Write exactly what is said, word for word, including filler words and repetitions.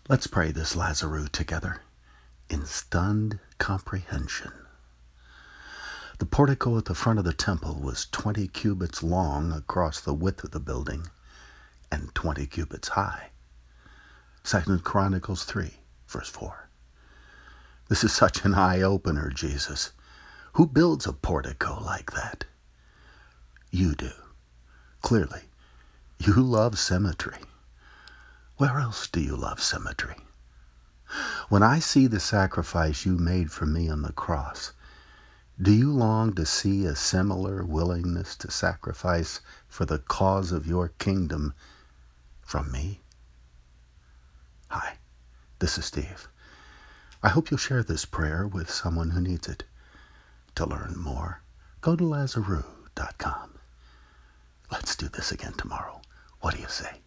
Let's pray this Lazarus together in stunned comprehension. The portico at the front of the temple was twenty cubits long across the width of the building and twenty cubits high. Second Chronicles three, verse four. This is such an eye-opener, Jesus. Who builds a portico like that? You do. Clearly, you love symmetry. Where else do you love symmetry? When I see the sacrifice you made for me on the cross, do you long to see a similar willingness to sacrifice for the cause of your kingdom from me? Hi, this is Steve. I hope you'll share this prayer with someone who needs it. To learn more, go to lazarus dot com. Let's do this again tomorrow. What do you say?